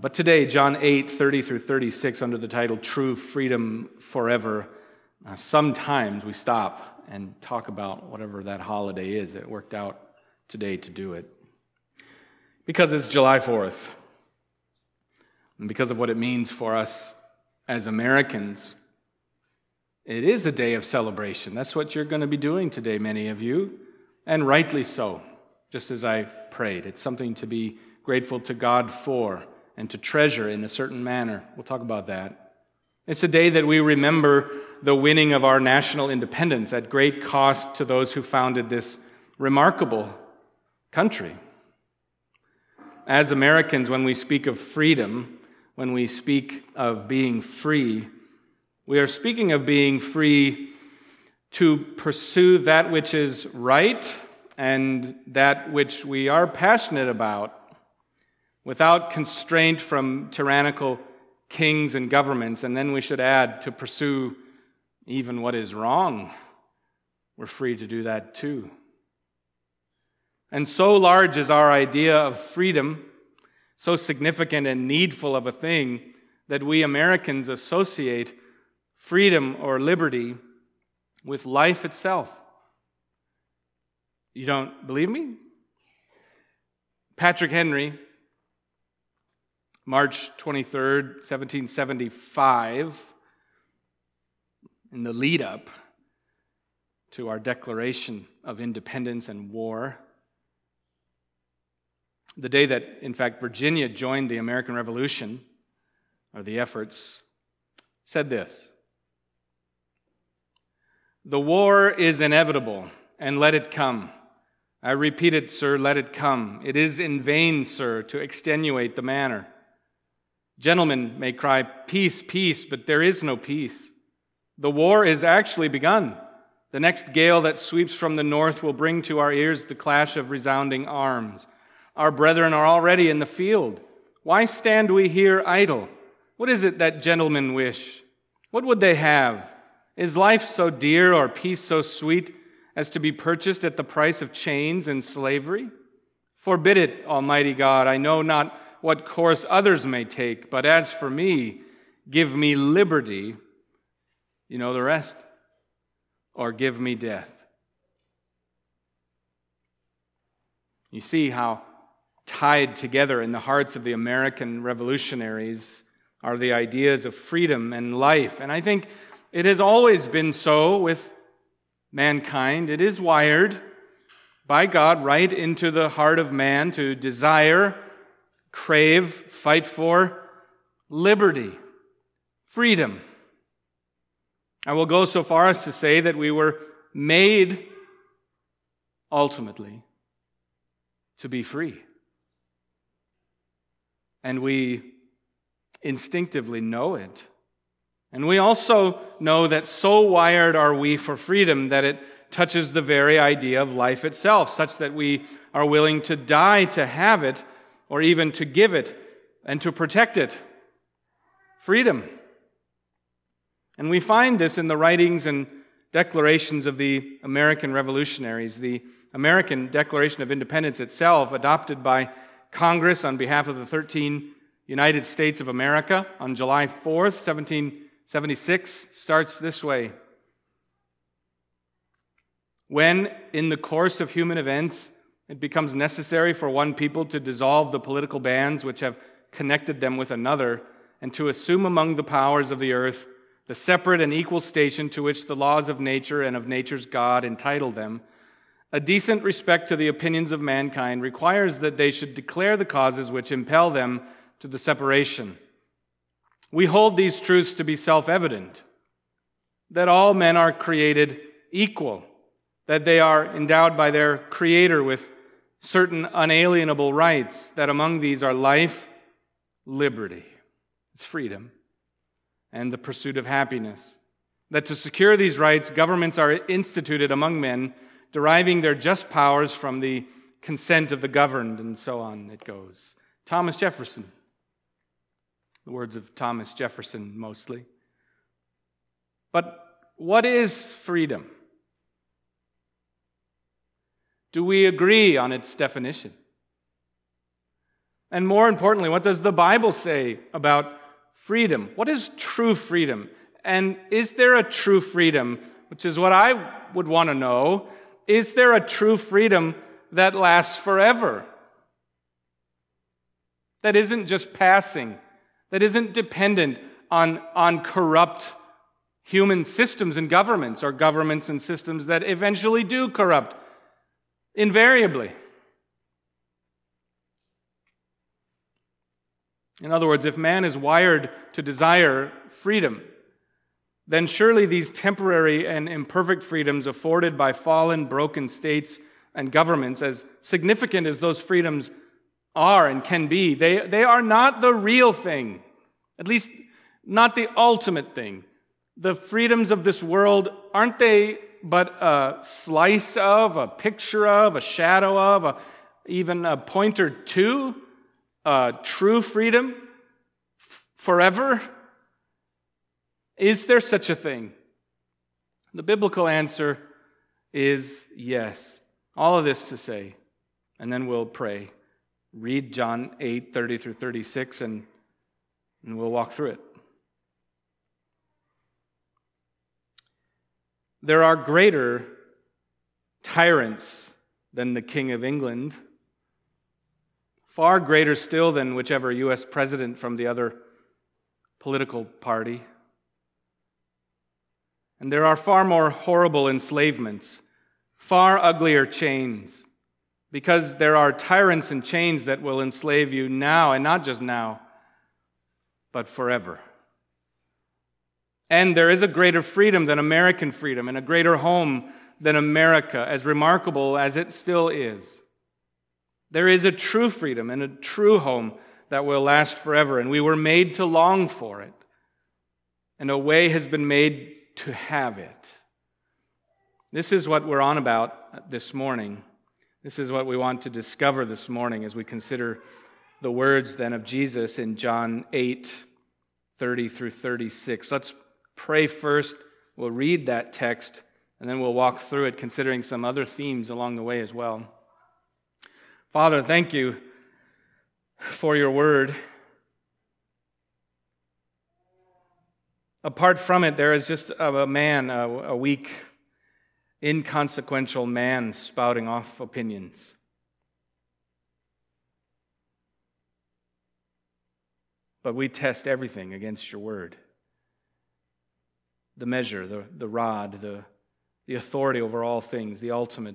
But today, John 8:30 through 36, under the title True Freedom Forever, sometimes we stop and talk about whatever that holiday is. It worked out today to do it. Because it's July 4th, and because of what it means for us as Americans, it is a day of celebration. That's what you're going to be doing today, many of you, and rightly so, just as I prayed. It's something to be grateful to God for and to treasure in a certain manner. We'll talk about that. It's a day that we remember the winning of our national independence at great cost to those who founded this remarkable country. As Americans, when we speak of freedom, when we speak of being free, we are speaking of being free to pursue that which is right and that which we are passionate about, without constraint from tyrannical kings and governments. And then we should add, to pursue even what is wrong. We're free to do that too. And so large is our idea of freedom, so significant and needful of a thing, that we Americans associate freedom or liberty with life itself. You don't believe me? Patrick Henry, March 23rd, 1775, in the lead-up to our Declaration of Independence and War, the day that, in fact, Virginia joined the American Revolution, or the efforts, said this: "The war is inevitable, and let it come. I repeat it, sir, let it come. It is in vain, sir, to extenuate the matter. Gentlemen may cry, peace, peace, but there is no peace. The war is actually begun. The next gale that sweeps from the north will bring to our ears the clash of resounding arms. Our brethren are already in the field. Why stand we here idle? What is it that gentlemen wish? What would they have? Is life so dear or peace so sweet as to be purchased at the price of chains and slavery? Forbid it, Almighty God. I know not what course others may take, but as for me, give me liberty," you know the rest, "or give me death." You see how tied together in the hearts of the American revolutionaries are the ideas of freedom and life. And I think it has always been so with mankind. It is wired by God right into the heart of man to desire, crave, fight for liberty, freedom. I will go so far as to say that we were made, ultimately, to be free. And we instinctively know it. And we also know that so wired are we for freedom that it touches the very idea of life itself, such that we are willing to die to have it, or even to give it and to protect it. Freedom. And we find this in the writings and declarations of the American revolutionaries. The American Declaration of Independence itself, adopted by Congress on behalf of the 13 United States of America on July 4th, 1776, starts this way: "When, in the course of human events, it becomes necessary for one people to dissolve the political bands which have connected them with another, and to assume among the powers of the earth the separate and equal station to which the laws of nature and of nature's God entitle them, a decent respect to the opinions of mankind requires that they should declare the causes which impel them to the separation. We hold these truths to be self-evident, that all men are created equal, that they are endowed by their Creator with certain unalienable rights, that among these are life, liberty, it's freedom, and the pursuit of happiness. That to secure these rights, governments are instituted among men, deriving their just powers from the consent of the governed," and so on it goes. Thomas Jefferson. The words of Thomas Jefferson mostly. But what is freedom? Do we agree on its definition? And more importantly, what does the Bible say about freedom? What is true freedom? And is there a true freedom, which is what I would want to know, is there a true freedom that lasts forever? That isn't just passing, that isn't dependent on corrupt human systems and governments, or governments and systems that eventually do corrupt, invariably. In other words, if man is wired to desire freedom, then surely these temporary and imperfect freedoms afforded by fallen, broken states and governments, as significant as those freedoms are and can be, they are not the real thing, at least not the ultimate thing. The freedoms of this world, aren't they but a slice of, a picture of, a shadow of, even a pointer to true freedom forever? Is there such a thing? The biblical answer is yes. All of this to say, and then we'll pray. Read John 8, 30 through 36, and we'll walk through it. There are greater tyrants than the King of England, far greater still than whichever U.S. president from the other political party. And there are far more horrible enslavements, far uglier chains, because there are tyrants and chains that will enslave you now, and not just now, but forever. And there is a greater freedom than American freedom, and a greater home than America, as remarkable as it still is. There is a true freedom and a true home that will last forever, and we were made to long for it. And a way has been made to have it. This is what we're on about this morning. This is what we want to discover this morning as we consider the words then of Jesus in John 8, 30 through 36. Let's pray first. We'll read that text, and then we'll walk through it, considering some other themes along the way as well. Father, thank you for your word. Apart from it, there is just a man, a weak, inconsequential man spouting off opinions. But we test everything against your word. The measure, the rod, the authority over all things, the ultimate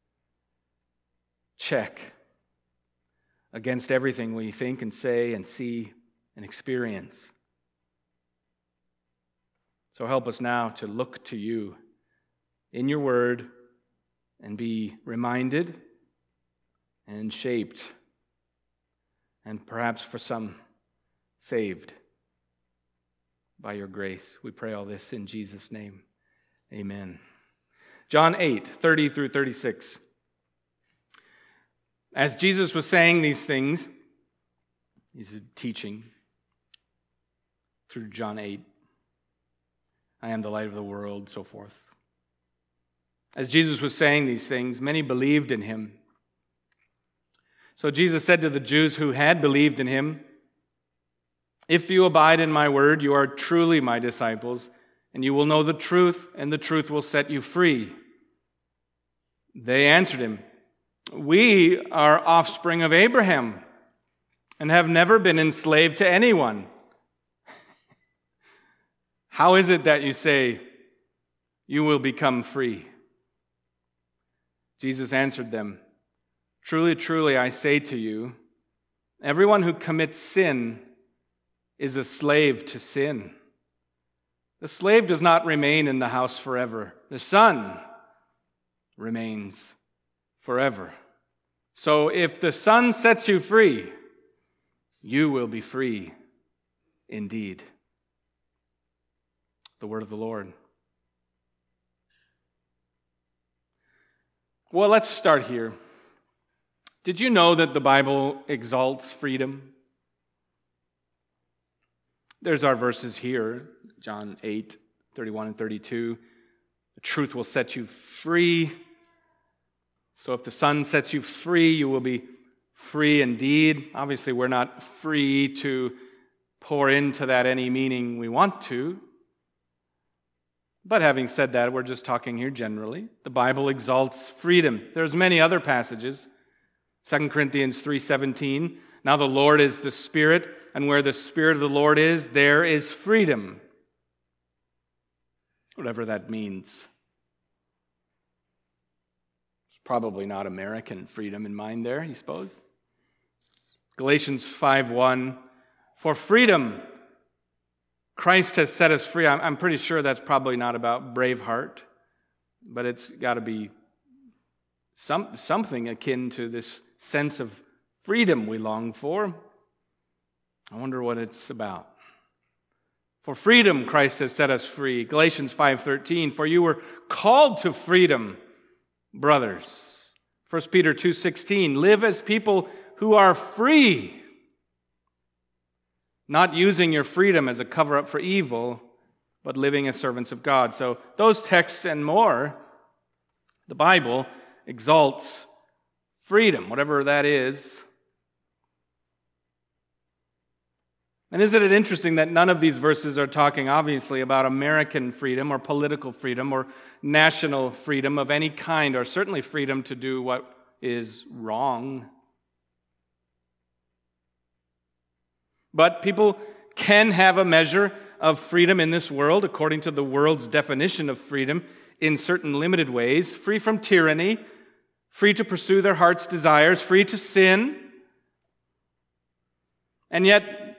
check against everything we think and say and see and experience. So help us now to look to you in your word and be reminded and shaped, and perhaps for some saved by your grace. We pray all this in Jesus' name. Amen. John 8, 30 through 36. As Jesus was saying these things, he's teaching through John 8. I am the light of the world, so forth. As Jesus was saying these things, many believed in him. So Jesus said to the Jews who had believed in him, "If you abide in my word, you are truly my disciples, and you will know the truth, and the truth will set you free." They answered him, "We are offspring of Abraham, and have never been enslaved to anyone. How is it that you say, 'You will become free'?" Jesus answered them, "Truly, truly, I say to you, everyone who commits sin is a slave to sin. The slave does not remain in the house forever. The Son remains forever. So if the Son sets you free, you will be free indeed." The word of the Lord. Well, let's start here. Did you know that the Bible exalts freedom? There's our verses here, John 8, 31 and 32. The truth will set you free. So if the Son sets you free, you will be free indeed. Obviously, we're not free to pour into that any meaning we want to. But having said that, we're just talking here generally. The Bible exalts freedom. There's many other passages. 2 Corinthians 3:17, now the Lord is the Spirit, and where the Spirit of the Lord is, there is freedom. Whatever that means. It's probably not American freedom in mind there, you suppose. Galatians 5:1, for freedom Christ has set us free. I'm pretty sure that's probably not about Braveheart, but it's got to be something akin to this sense of freedom we long for. I wonder what it's about. For freedom, Christ has set us free. Galatians 5:13, for you were called to freedom, brothers. 1 Peter 2:16, live as people who are free, not using your freedom as a cover-up for evil, but living as servants of God. So those texts and more, the Bible exalts freedom, whatever that is. And isn't it interesting that none of these verses are talking, obviously, about American freedom or political freedom or national freedom of any kind, or certainly freedom to do what is wrong. But people can have a measure of freedom in this world, according to the world's definition of freedom, in certain limited ways, free from tyranny, free to pursue their heart's desires, free to sin, and yet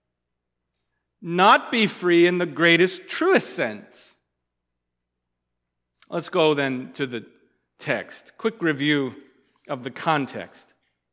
not be free in the greatest, truest sense. Let's go then to the text. Quick review of the context.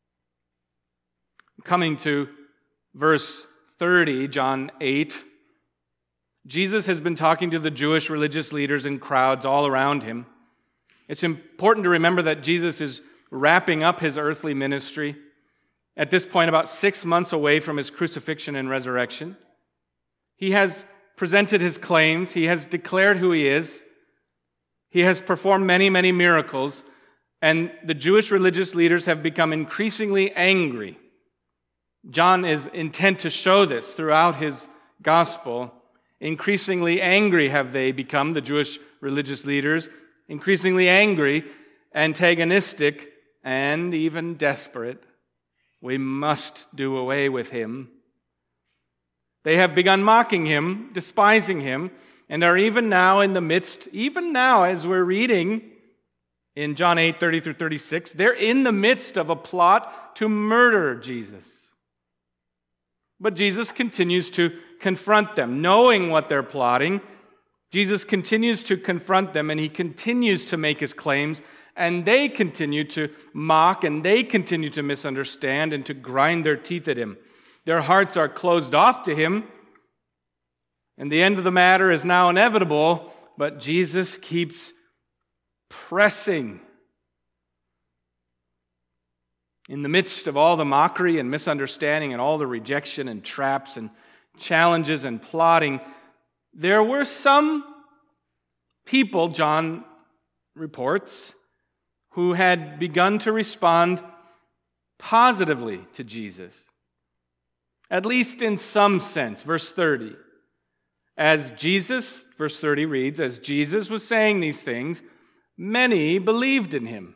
Coming to verse 30, John 8, Jesus has been talking to the Jewish religious leaders and crowds all around him. It's important to remember that Jesus is wrapping up his earthly ministry, at this point about 6 months away from his crucifixion and resurrection. He has presented his claims. He has declared who he is. He has performed many, many miracles, and the Jewish religious leaders have become increasingly angry. John is intent to show this throughout his gospel. Increasingly angry have they become, the Jewish religious leaders, increasingly angry, antagonistic, and even desperate. We must do away with him. They have begun mocking him, despising him, and are even now in the midst, even now as we're reading in John 8:30 through 36, they're in the midst of a plot to murder Jesus. But Jesus continues to confront them. Knowing what they're plotting, Jesus continues to confront them, and he continues to make his claims, and they continue to mock, and they continue to misunderstand and to grind their teeth at him. Their hearts are closed off to him, and the end of the matter is now inevitable, but Jesus keeps pressing. In the midst of all the mockery and misunderstanding and all the rejection and traps and challenges and plotting, there were some people, John reports, who had begun to respond positively to Jesus. At least in some sense. Verse 30. As Jesus, verse 30 reads, as Jesus was saying these things, many believed in him.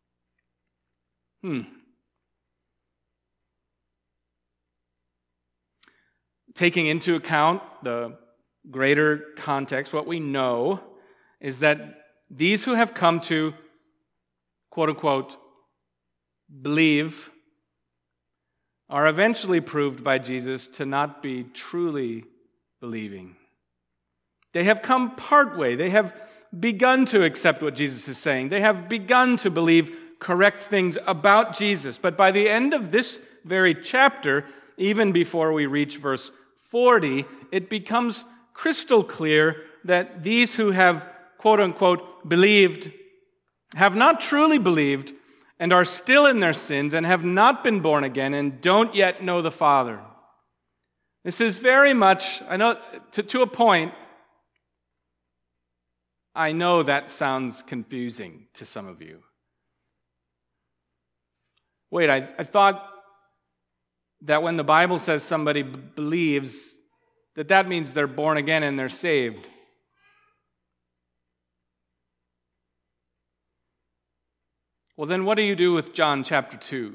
Taking into account the greater context, what we know is that these who have come to, quote-unquote, believe are eventually proved by Jesus to not be truly believing. They have come partway. They have begun to accept what Jesus is saying. They have begun to believe correct things about Jesus. But by the end of this very chapter, even before we reach verse 40, it becomes crystal clear that these who have, quote-unquote, believed have not truly believed and are still in their sins and have not been born again and don't yet know the Father. This is very much, I know, to a point, I know that sounds confusing to some of you. wait, I thought that when the Bible says somebody believes, that means they're born again and they're saved. Well, then what do you do with John chapter 2?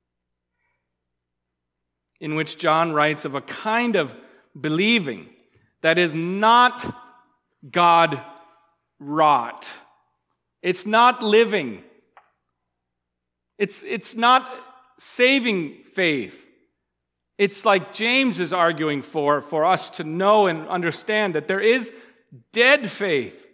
In which John writes of a kind of believing that is not God-wrought. It's not living. It's not saving faith. It's like James is arguing for us to know and understand that there is dead faith.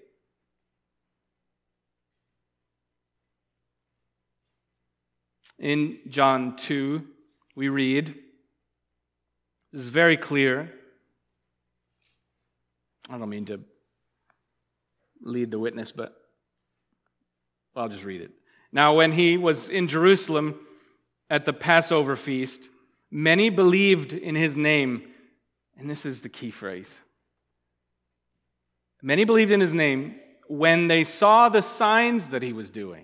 In John 2, we read, this is very clear. I don't mean to lead the witness, but I'll just read it. Now, when he was in Jerusalem at the Passover feast, many believed in his name. And this is the key phrase. Many believed in his name when they saw the signs that he was doing.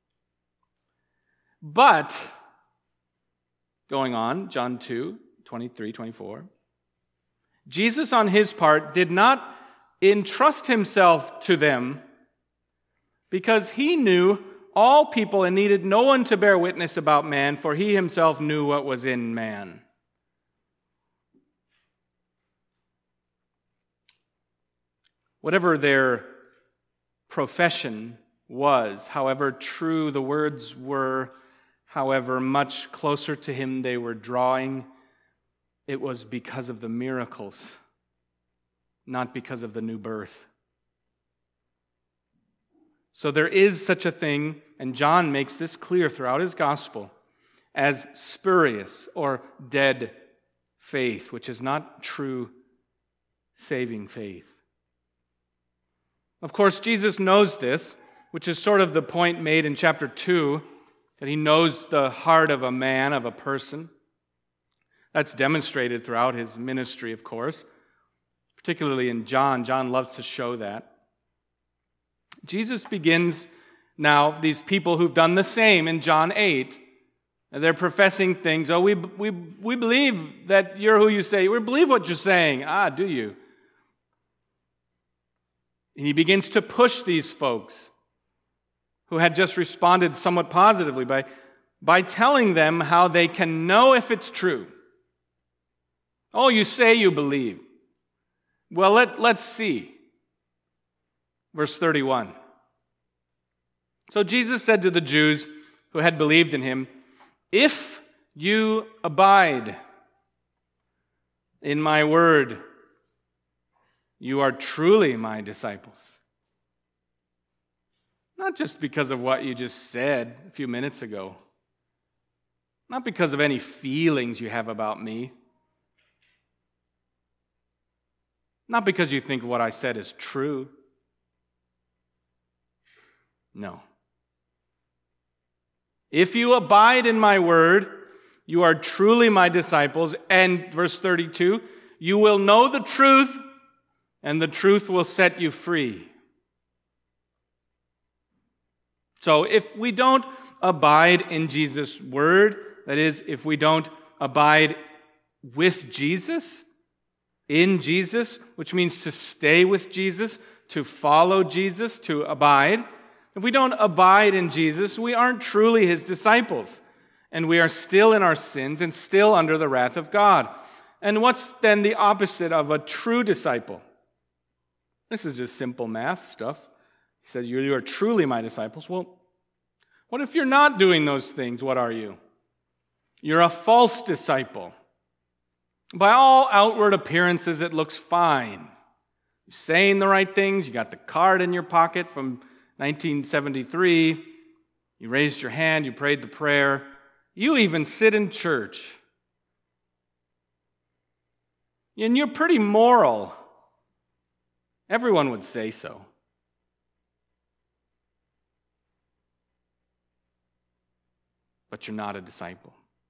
But, going on, John 2, 23, 24, Jesus on his part did not entrust himself to them because he knew all people and needed no one to bear witness about man, for he himself knew what was in man. Whatever their profession was, however true the words were, however much closer to him they were drawing, it was because of the miracles, not because of the new birth. So there is such a thing, and John makes this clear throughout his gospel, as spurious or dead faith, which is not true saving faith. Of course, Jesus knows this, which is sort of the point made in chapter 2, that he knows the heart of a man, of a person. That's demonstrated throughout his ministry, of course, particularly in John. John loves to show that. Jesus begins now, these people who've done the same in John 8, and they're professing things. Oh, we believe that you're who you say. We believe what you're saying. Ah, do you? And he begins to push these folks who had just responded somewhat positively by telling them how they can know if it's true. Oh, you say you believe. Well, let's see. Verse 31. So Jesus said to the Jews who had believed in him, "If you abide in my word, you are truly my disciples." Not just because of what you just said a few minutes ago. Not because of any feelings you have about me. Not because you think what I said is true. No. If you abide in my word, you are truly my disciples. And verse 32, you will know the truth, and the truth will set you free. So if we don't abide in Jesus' word, that is, if we don't abide with Jesus, in Jesus, which means to stay with Jesus, to follow Jesus, to abide. If we don't abide in Jesus, we aren't truly his disciples, and we are still in our sins and still under the wrath of God. And what's then the opposite of a true disciple? This is just simple math stuff. He says, you are truly my disciples. Well, what if you're not doing those things? What are you? You're a false disciple. By all outward appearances, it looks fine. You're saying the right things. You got the card in your pocket from 1973. You raised your hand. You prayed the prayer. You even sit in church. And you're pretty moral. Everyone would say so. But you're not a disciple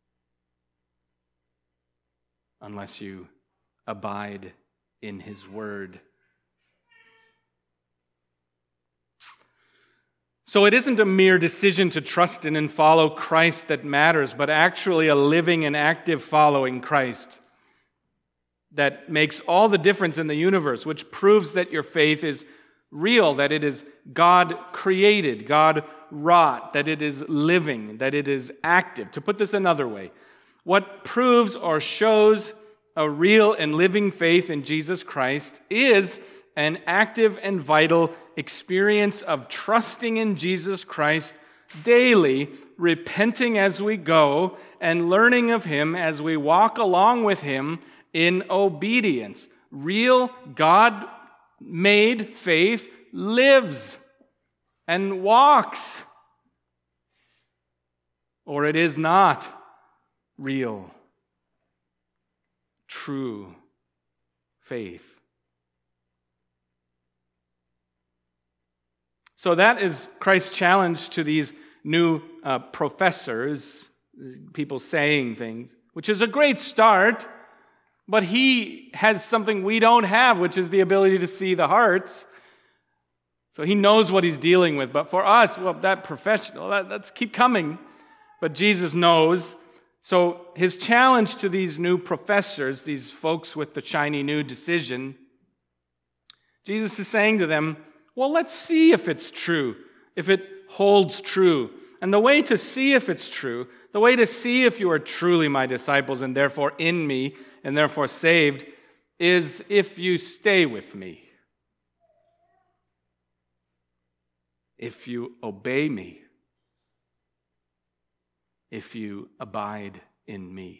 unless you abide in his word. So it isn't a mere decision to trust in and follow Christ that matters, but actually a living and active following Christ that makes all the difference in the universe, which proves that your faith is real, that it is God created, God wrought, that it is living, that it is active. To put this another way, what proves or shows a real and living faith in Jesus Christ is an active and vital experience of trusting in Jesus Christ daily, repenting as we go, and learning of Him as we walk along with Him in obedience. Real God-made faith lives and walks, or it is not real, true faith. So that is Christ's challenge to these new professors, people saying things, which is a great start, but He has something we don't have, which is the ability to see the hearts. So He knows what He's dealing with. But for us, well, that professional, let's keep coming. But Jesus knows. So His challenge to these new professors, these folks with the shiny new decision, Jesus is saying to them, well, let's see if it's true, if it holds true. And the way to see if it's true, the way to see if you are truly my disciples and therefore in me and therefore saved, is if you stay with me. If you obey me. If you abide in me.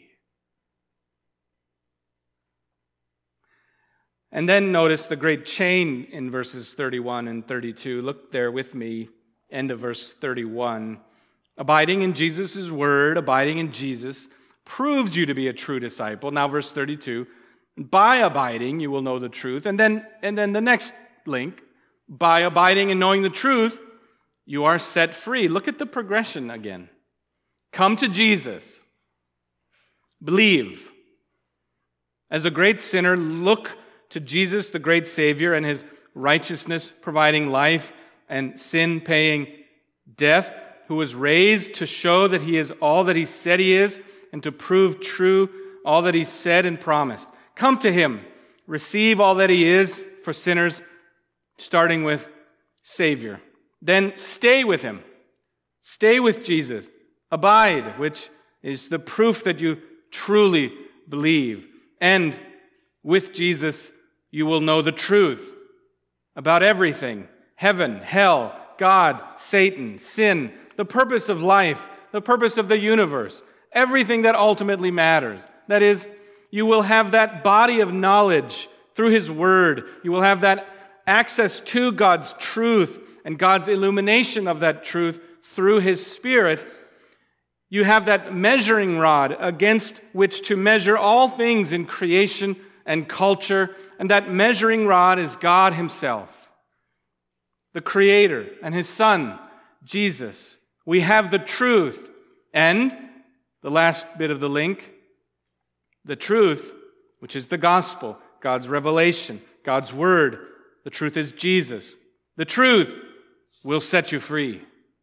And then notice the great chain in verses 31 and 32. Look there with me, end of verse 31. Abiding in Jesus' word, abiding in Jesus, proves you to be a true disciple. Now verse 32, by abiding you will know the truth. And then the next link, by abiding and knowing the truth, you are set free. Look at the progression again. Come to Jesus. Believe. As a great sinner, look to Jesus, the great Savior, and His righteousness providing life and sin paying death, who was raised to show that He is all that He said He is and to prove true all that He said and promised. Come to Him. Receive all that He is for sinners, starting with Savior. Then stay with Him. Stay with Jesus. Abide, which is the proof that you truly believe. And with Jesus, you will know the truth about everything. Heaven, hell, God, Satan, sin, the purpose of life, the purpose of the universe, everything that ultimately matters. That is, you will have that body of knowledge through His Word. You will have that access to God's truth and God's illumination of that truth through His Spirit. You have that measuring rod against which to measure all things in creation and culture, and that measuring rod is God Himself, the Creator, and His Son, Jesus. We have the truth, and the last bit of the link, the truth, which is the gospel, God's revelation, God's word. The truth is Jesus. The truth will set you free.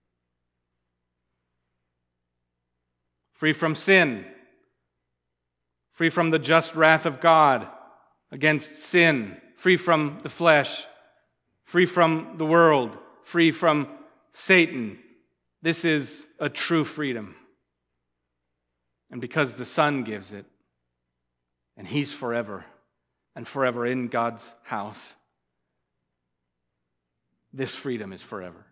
Free from sin, free from the just wrath of God against sin, free from the flesh, free from the world, free from Satan. This is a true freedom. And because the Son gives it, and He's forever and forever in God's house, this freedom is forever.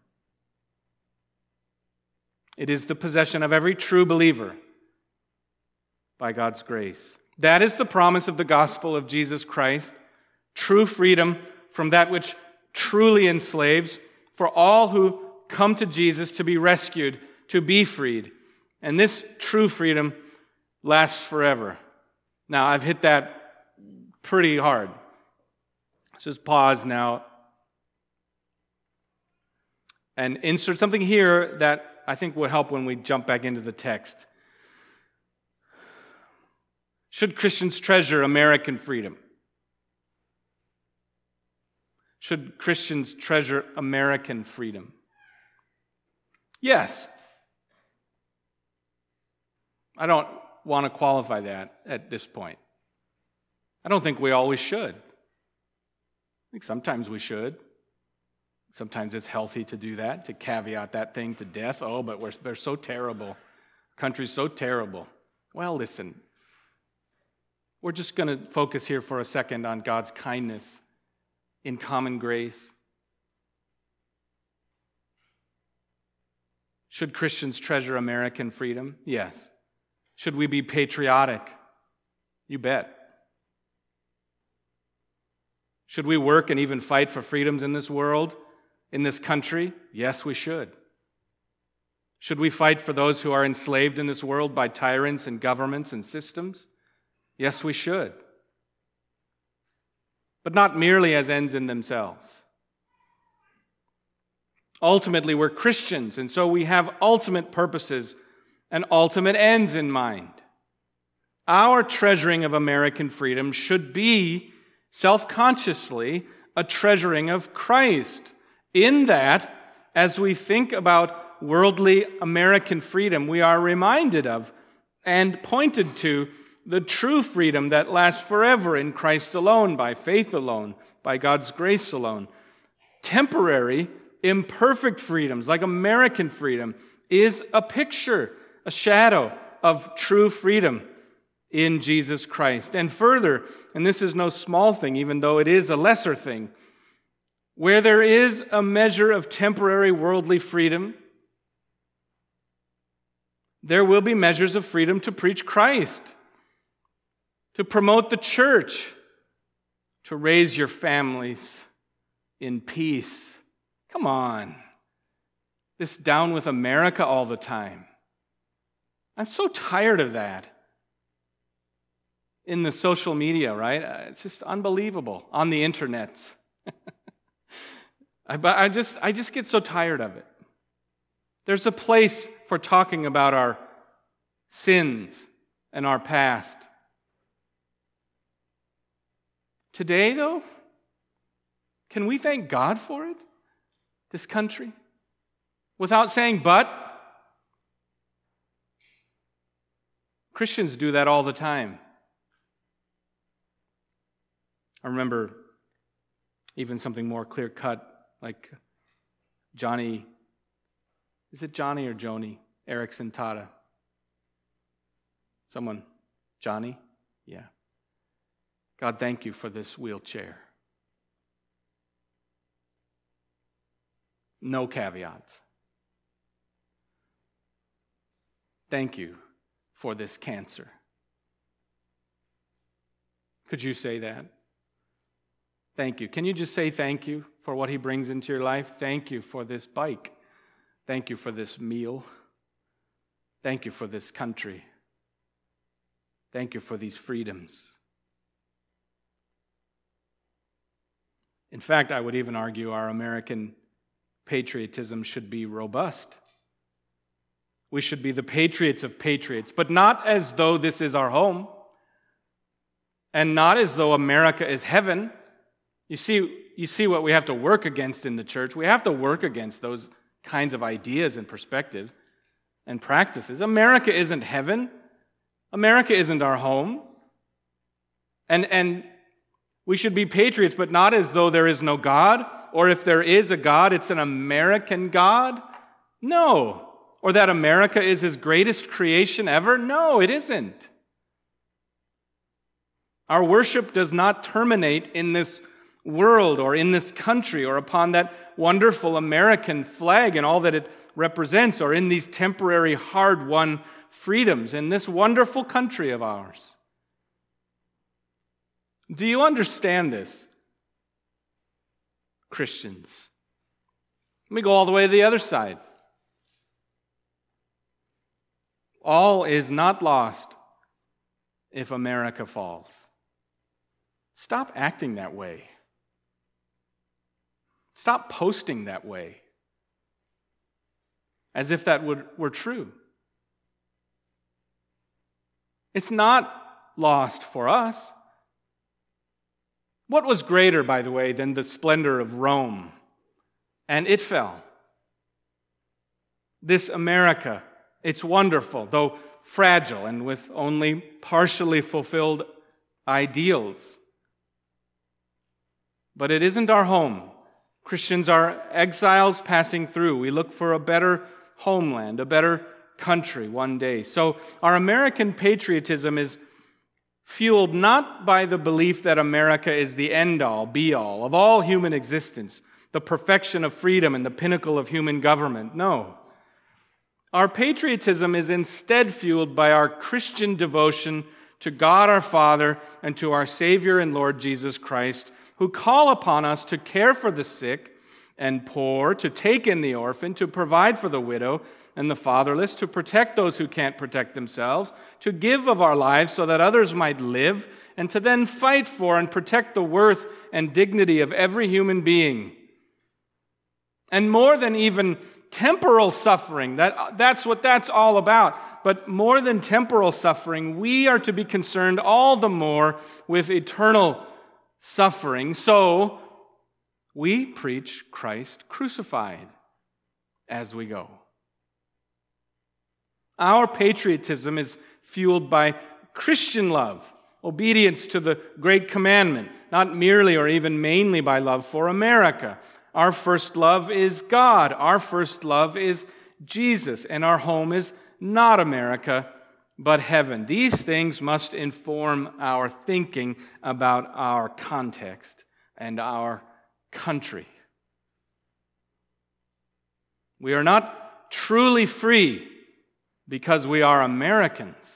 It is the possession of every true believer by God's grace. That is the promise of the gospel of Jesus Christ, true freedom from that which truly enslaves, for all who come to Jesus to be rescued, to be freed. And this true freedom lasts forever. Now, I've hit that pretty hard. Let's just pause now and insert something here that I think will help when we jump back into the text. Should Christians treasure American freedom? Should Christians treasure American freedom? Yes. I don't want to qualify that at this point. I don't think we always should. I think sometimes we should. Sometimes it's healthy to do that, to caveat that thing to death. Oh, but we're so terrible. Country's so terrible. Well, listen. We're just going to focus here for a second on God's kindness in common grace. Should Christians treasure American freedom? Yes. Should we be patriotic? You bet. Should we work and even fight for freedoms in this world, in this country? Yes, we should. Should we fight for those who are enslaved in this world by tyrants and governments and systems? Yes, we should. But not merely as ends in themselves. Ultimately, we're Christians, and so we have ultimate purposes and ultimate ends in mind. Our treasuring of American freedom should be self-consciously a treasuring of Christ. In that, as we think about worldly American freedom, we are reminded of and pointed to the true freedom that lasts forever in Christ alone, by faith alone, by God's grace alone. Temporary, imperfect freedoms, like American freedom, is a picture, a shadow of true freedom in Jesus Christ. And further, and this is no small thing, even though it is a lesser thing, where there is a measure of temporary worldly freedom, there will be measures of freedom to preach Christ, to promote the church, to raise your families in peace. Come on. This down with America all the time. I'm so tired of that. In the social media, right? It's just unbelievable. On the internet. I just get so tired of it. There's a place for talking about our sins and our past. Today, though, can we thank God for it? This country? Without saying but? Christians do that all the time. I remember even something more clear-cut, like Johnny, is it Johnny or Joni Erickson Tada? Someone, Johnny? Yeah. God, thank you for this wheelchair. No caveats. Thank you for this cancer. Could you say that? Thank you. Can you just say thank you for what he brings into your life? Thank you for this bike. Thank you for this meal. Thank you for this country. Thank you for these freedoms. In fact, I would even argue our American patriotism should be robust. We should be the patriots of patriots, but not as though this is our home, and not as though America is heaven. You see what we have to work against in the church. We have to work against those kinds of ideas and perspectives and practices. America isn't heaven. America isn't our home. And we should be patriots, but not as though there is no God, or if there is a God, it's an American God. No. Or that America is his greatest creation ever. No, it isn't. Our worship does not terminate in this world or in this country or upon that wonderful American flag and all that it represents, or in these temporary hard-won freedoms in this wonderful country of ours. Do you understand this, Christians? Let me go all the way to the other side. All is not lost if America falls. Stop acting that way. Stop posting that way, as if that were true. It's not lost for us. What was greater, by the way, than the splendor of Rome? And it fell. This America, it's wonderful, though fragile and with only partially fulfilled ideals. But it isn't our home. Christians are exiles passing through. We look for a better homeland, a better country one day. So our American patriotism is fueled not by the belief that America is the end-all, be-all of all human existence, the perfection of freedom and the pinnacle of human government. No. Our patriotism is instead fueled by our Christian devotion to God our Father and to our Savior and Lord Jesus Christ, who call upon us to care for the sick and poor, to take in the orphan, to provide for the widow and the fatherless, to protect those who can't protect themselves, to give of our lives so that others might live, and to then fight for and protect the worth and dignity of every human being. And more than even temporal suffering, that's what that's all about. But more than temporal suffering, we are to be concerned all the more with eternal suffering. So we preach Christ crucified as we go. Our patriotism is fueled by Christian love, obedience to the great commandment, not merely or even mainly by love for America. Our first love is God. Our first love is Jesus. And our home is not America, but heaven. These things must inform our thinking about our context and our country. We are not truly free because we are Americans.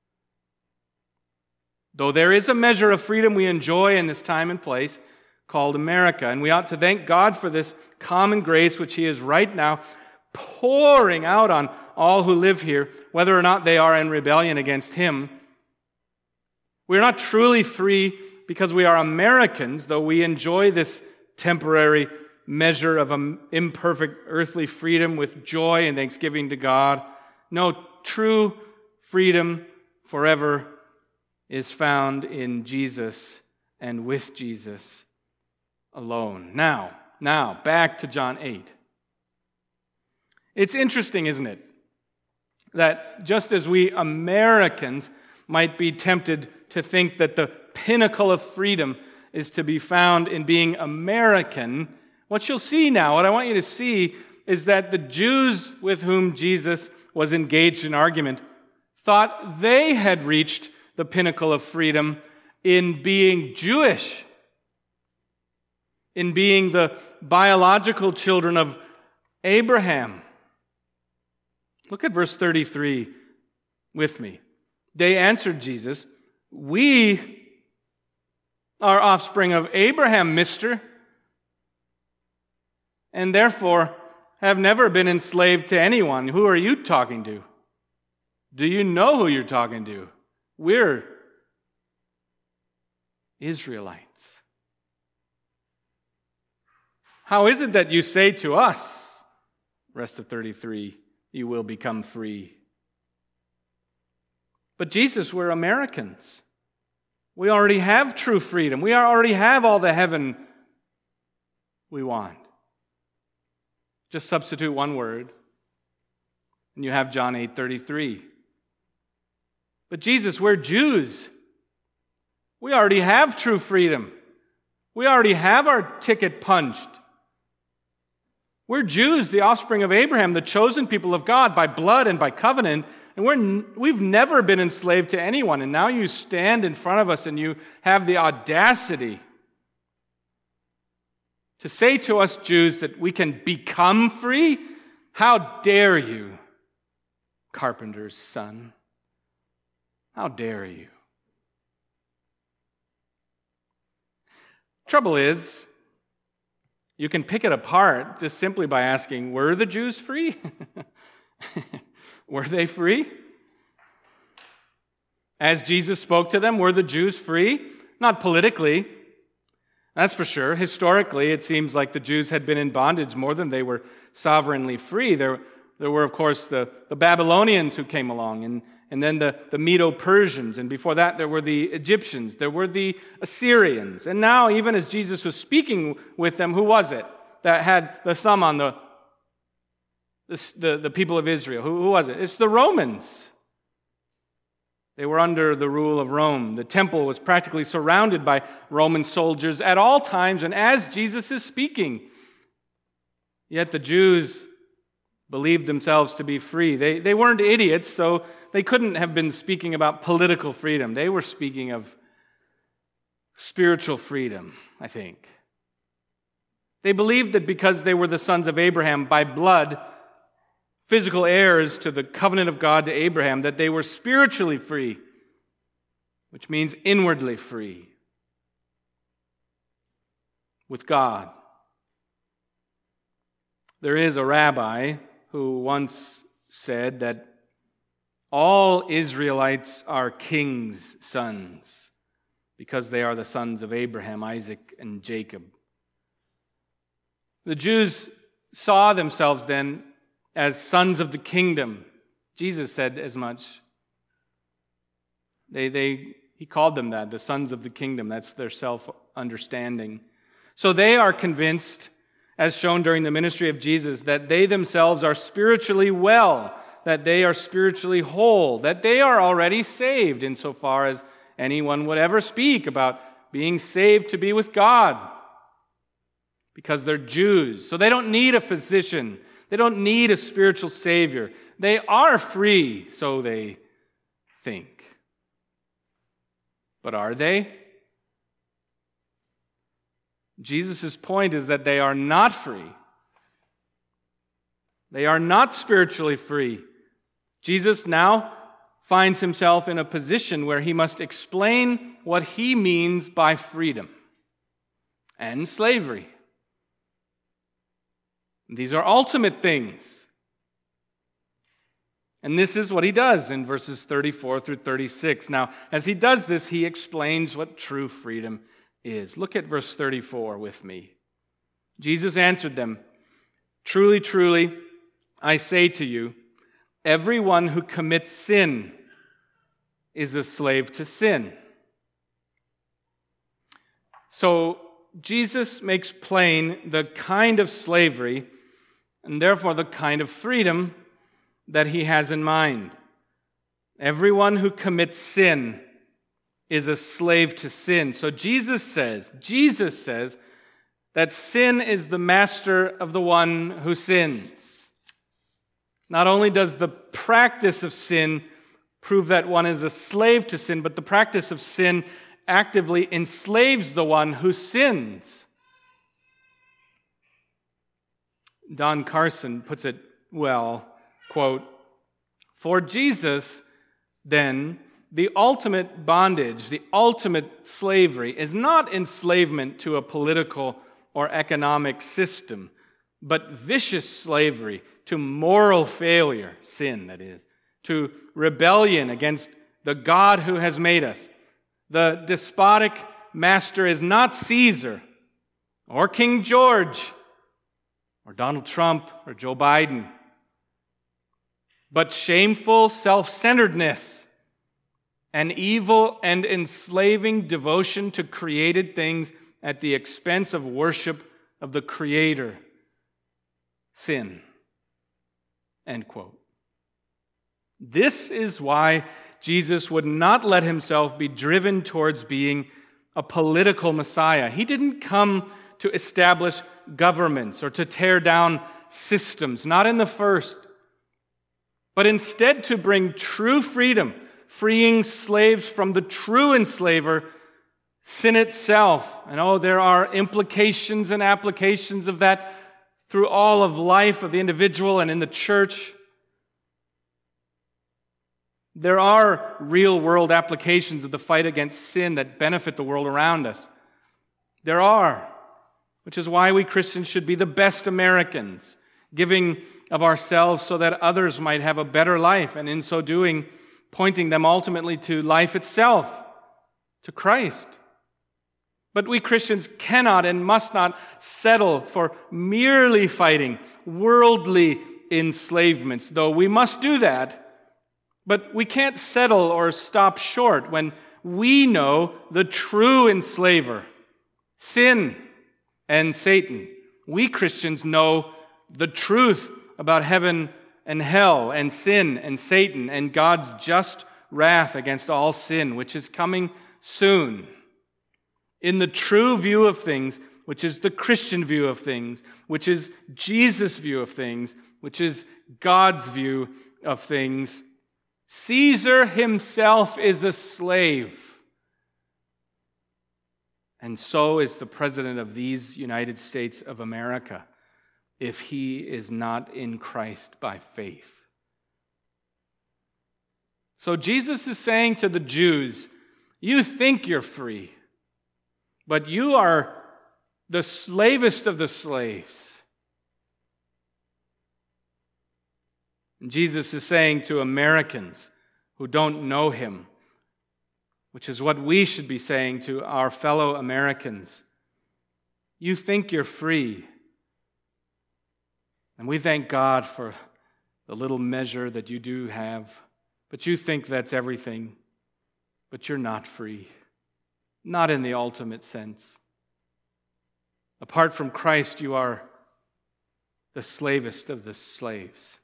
Though there is a measure of freedom we enjoy in this time and place called America, and we ought to thank God for this common grace which He is right now pouring out on all who live here, whether or not they are in rebellion against Him. We are not truly free because we are Americans, though we enjoy this temporary measure of imperfect earthly freedom with joy and thanksgiving to God. No, true freedom forever is found in Jesus and with Jesus alone. Now, back to John 8. It's interesting, isn't it, that just as we Americans might be tempted to think that the pinnacle of freedom is to be found in being American, what you'll see now, what I want you to see, is that the Jews with whom Jesus was engaged in argument thought they had reached the pinnacle of freedom in being Jewish, in being the biological children of Abraham. Look at verse 33 with me. They answered Jesus, "We are offspring of Abraham, mister, and therefore have never been enslaved to anyone." Who are you talking to? Do you know who you're talking to? We're Israelites. How is it that you say to us, rest of 33, you will become free? But Jesus, we're Americans. We already have true freedom. We already have all the heaven we want. Just substitute one word, and you have John 8:33. But Jesus, we're Jews. We already have true freedom. We already have our ticket punched. We're Jews, the offspring of Abraham, the chosen people of God by blood and by covenant, and we've never been enslaved to anyone. And now you stand in front of us and you have the audacity to say to us Jews that we can become free? How dare you, carpenter's son? How dare you? Trouble is, you can pick it apart just simply by asking, were the Jews free? Were they free? As Jesus spoke to them, were the Jews free? Not politically, that's for sure. Historically, it seems like the Jews had been in bondage more than they were sovereignly free. There were, of course, the Babylonians who came along, and then the Medo-Persians, and before that there were the Egyptians, there were the Assyrians. And now, even as Jesus was speaking with them, who was it that had the thumb on the the people of Israel. Who was it? It's the Romans. They were under the rule of Rome. The temple was practically surrounded by Roman soldiers at all times and as Jesus is speaking. Yet the Jews believed themselves to be free. They weren't idiots, so they couldn't have been speaking about political freedom. They were speaking of spiritual freedom, I think. They believed that because they were the sons of Abraham by blood, physical heirs to the covenant of God to Abraham, that they were spiritually free, which means inwardly free with God. There is a rabbi who once said that all Israelites are kings' sons because they are the sons of Abraham, Isaac, and Jacob. The Jews saw themselves then as sons of the kingdom. Jesus said as much. He called them that, the sons of the kingdom. That's their self-understanding. So they are convinced, as shown during the ministry of Jesus, that they themselves are spiritually well, that they are spiritually whole, that they are already saved insofar as anyone would ever speak about being saved to be with God, because they're Jews. So they don't need a physician. They don't need a spiritual savior. They are free, so they think. But are they? Jesus' point is that they are not free. They are not spiritually free. Jesus now finds himself in a position where he must explain what he means by freedom and slavery. These are ultimate things. And this is what he does in verses 34 through 36. Now, as he does this, he explains what true freedom is. Look at verse 34 with me. Jesus answered them, "Truly, truly, I say to you, everyone who commits sin is a slave to sin." So, Jesus makes plain the kind of slavery and therefore the kind of freedom that he has in mind. Everyone who commits sin is a slave to sin. So Jesus says that sin is the master of the one who sins. Not only does the practice of sin prove that one is a slave to sin, but the practice of sin actively enslaves the one who sins. Don Carson puts it well, quote, "For Jesus, then, the ultimate bondage, the ultimate slavery is not enslavement to a political or economic system, but vicious slavery to moral failure, sin that is, to rebellion against the God who has made us. The despotic master is not Caesar or King George or Donald Trump or Joe Biden, but shameful self-centeredness and evil and enslaving devotion to created things at the expense of worship of the Creator. Sin." End quote. This is why Jesus would not let himself be driven towards being a political Messiah. He didn't come to establish governments or to tear down systems, not in the first, but instead to bring true freedom, freeing slaves from the true enslaver, sin itself. And there are implications and applications of that through all of life of the individual and in the church. There are real-world applications of the fight against sin that benefit the world around us. There are, which is why we Christians should be the best Americans, giving of ourselves so that others might have a better life, and in so doing, pointing them ultimately to life itself, to Christ. But we Christians cannot and must not settle for merely fighting worldly enslavements, though we must do that. But we can't settle or stop short when we know the true enslaver, sin and Satan. We Christians know the truth about heaven and hell and sin and Satan and God's just wrath against all sin, which is coming soon. In the true view of things, which is the Christian view of things, which is Jesus' view of things, which is God's view of things, Caesar himself is a slave. And so is the President of these United States of America, if he is not in Christ by faith. So Jesus is saying to the Jews, you think you're free, but you are the slavest of the slaves. And Jesus is saying to Americans who don't know him, which is what we should be saying to our fellow Americans, you think you're free. And we thank God for the little measure that you do have, but you think that's everything. But you're not free, not in the ultimate sense. Apart from Christ, you are the slavest of the slaves.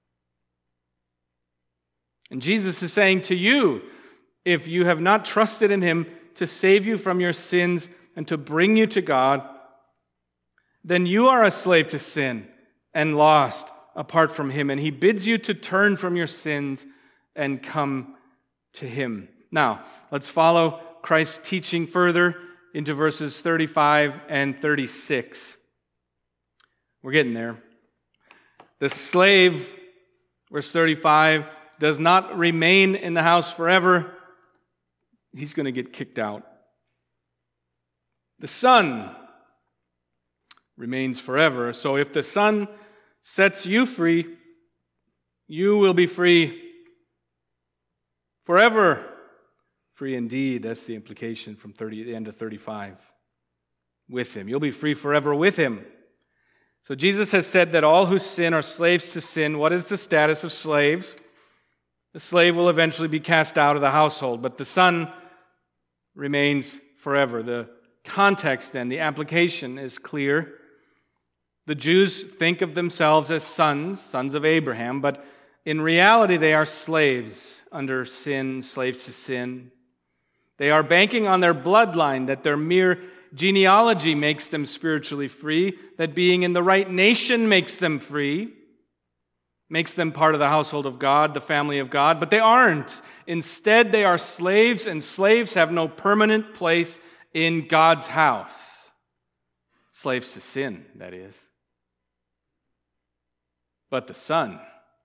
And Jesus is saying to you, if you have not trusted in him to save you from your sins and to bring you to God, then you are a slave to sin and lost apart from him. And he bids you to turn from your sins and come to him. Now, let's follow Christ's teaching further into verses 35 and 36. We're getting there. The slave, verse 35, does not remain in the house forever. He's going to get kicked out. The Son remains forever. So if the Son sets you free, you will be free forever. Free indeed. That's the implication from the end of 35. With him. You'll be free forever with him. So Jesus has said that all who sin are slaves to sin. What is the status of slaves? The slave will eventually be cast out of the household, but the Son remains forever. The context then, the application is clear. The Jews think of themselves as sons of Abraham, but in reality they are slaves under sin, slaves to sin. They are banking on their bloodline, that their mere genealogy makes them spiritually free, that being in the right nation makes them free, makes them part of the household of God, the family of God, but they aren't. Instead, they are slaves, and slaves have no permanent place in God's house. Slaves to sin, that is. But the Son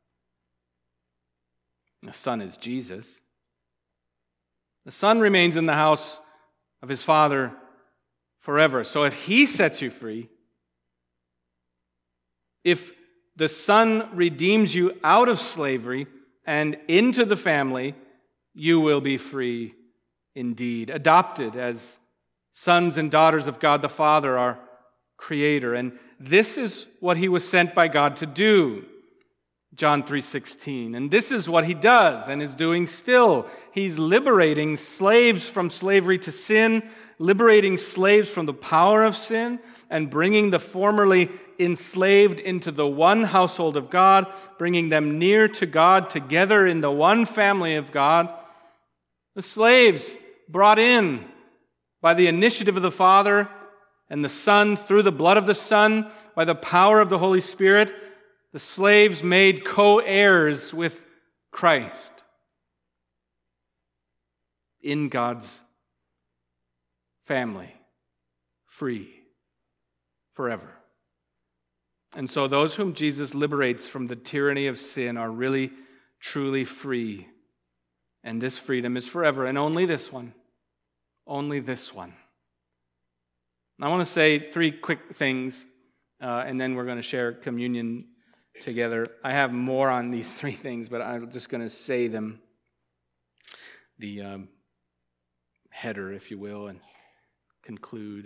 is Jesus. The Son remains in the house of his Father forever. So if he sets you free, if the Son redeems you out of slavery and into the family, you will be free indeed. Adopted as sons and daughters of God the Father, our Creator. And this is what he was sent by God to do. John 3:16. And this is what he does and is doing still. He's liberating slaves from slavery to sin, liberating slaves from the power of sin, and bringing the formerly enslaved into the one household of God, bringing them near to God together in the one family of God. The slaves brought in by the initiative of the Father and the Son, through the blood of the Son, by the power of the Holy Spirit, the slaves made co-heirs with Christ in God's family, free forever. And so those whom Jesus liberates from the tyranny of sin are really, truly free. And this freedom is forever, and only this one. Only this one. I want to say three quick things, and then we're going to share communion together. I have more on these three things, but I'm just going to say them, the header, if you will, and conclude.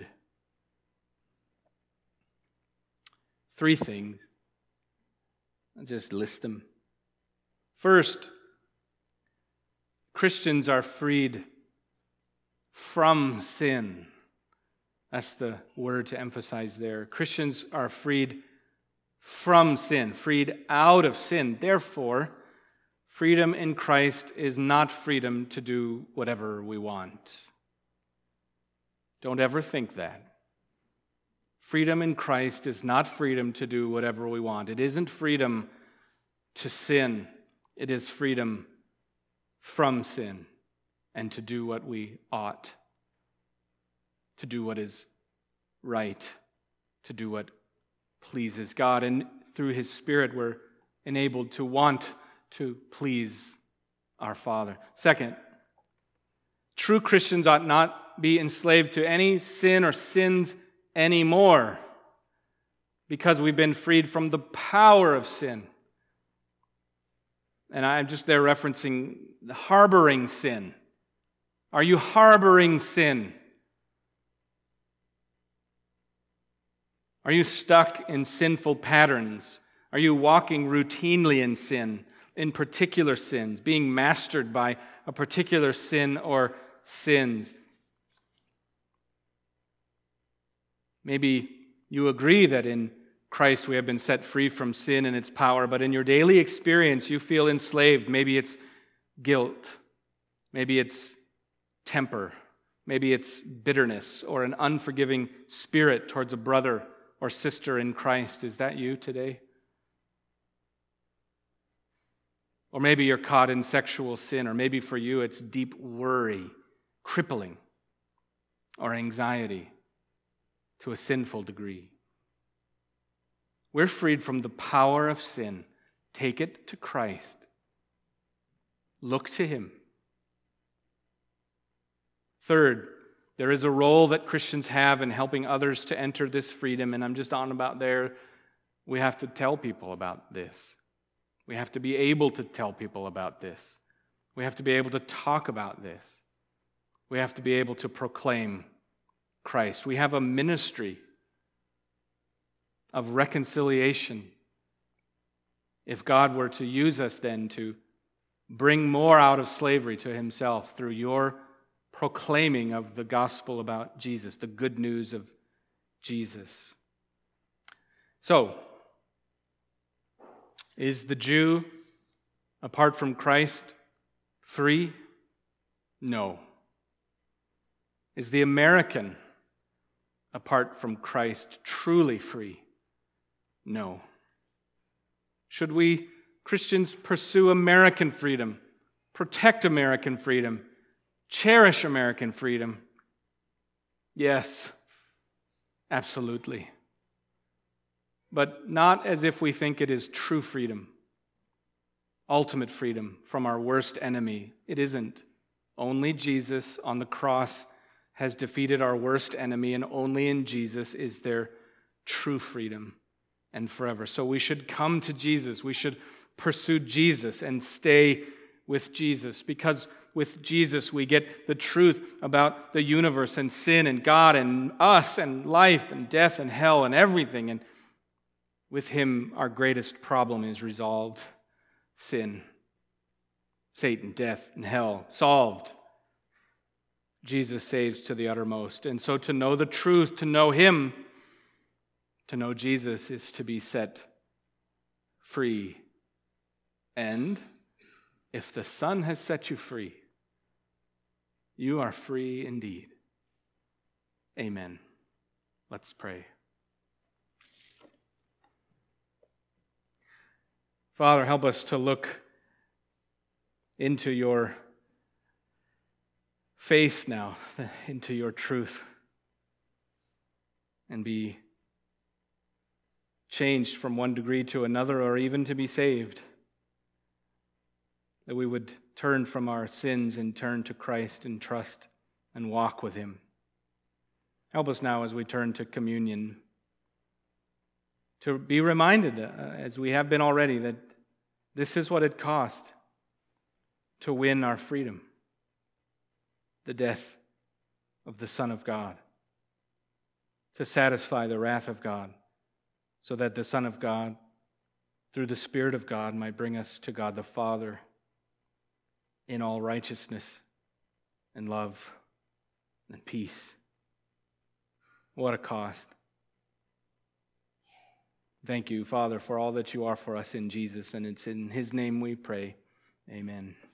Three things. I'll just list them. First, Christians are freed from sin. That's the word to emphasize there. Christians are freed from sin, freed out of sin. Therefore, freedom in Christ is not freedom to do whatever we want. Don't ever think that. Freedom in Christ is not freedom to do whatever we want. It isn't freedom to sin. It is freedom from sin and to do what we ought, to do what is right, to do what pleases God. And through His Spirit, we're enabled to want to please our Father. Second, true Christians ought not be enslaved to any sin or sins anymore because we've been freed from the power of sin. And I'm just there referencing the harboring sin. Are you harboring sin? Are you stuck in sinful patterns? Are you walking routinely in sin, in particular sins, being mastered by a particular sin or sins? Maybe you agree that in Christ we have been set free from sin and its power, but in your daily experience you feel enslaved. Maybe it's guilt. Maybe it's temper. Maybe it's bitterness or an unforgiving spirit towards a brother or sister in Christ. Is that you today? Or maybe you're caught in sexual sin, or maybe for you it's deep worry, crippling, or anxiety to a sinful degree. We're freed from the power of sin. Take it to Christ. Look to Him. Third, there is a role that Christians have in helping others to enter this freedom, and I'm just on about there. We have to tell people about this. We have to be able to tell people about this. We have to be able to talk about this. We have to be able to proclaim Christ. We have a ministry of reconciliation. If God were to use us then to bring more out of slavery to Himself through your proclaiming of the gospel about Jesus, the good news of Jesus. So, is the Jew, apart from Christ, free? No. Is the American, apart from Christ, truly free? No. Should we, Christians, pursue American freedom, protect American freedom, cherish American freedom? Yes, absolutely. But not as if we think it is true freedom, ultimate freedom from our worst enemy. It isn't. Only Jesus on the cross has defeated our worst enemy, and only in Jesus is there true freedom and forever. So we should come to Jesus. We should pursue Jesus and stay with Jesus, because with Jesus we get the truth about the universe and sin and God and us and life and death and hell and everything. And with Him, our greatest problem is resolved. Sin, Satan, death, and hell solved. Jesus saves to the uttermost. And so to know the truth, to know Him, to know Jesus, is to be set free. And if the Son has set you free, you are free indeed. Amen. Let's pray. Father, help us to look into your face now, into your truth, and be changed from one degree to another, or even to be saved. That we would turn from our sins and turn to Christ and trust and walk with Him. Help us now as we turn to communion to be reminded, as we have been already, that this is what it cost to win our freedom. The death of the Son of God, to satisfy the wrath of God, so that the Son of God, through the Spirit of God, might bring us to God the Father in all righteousness and love and peace. What a cost. Thank you, Father, for all that you are for us in Jesus, and it's in his name we pray. Amen.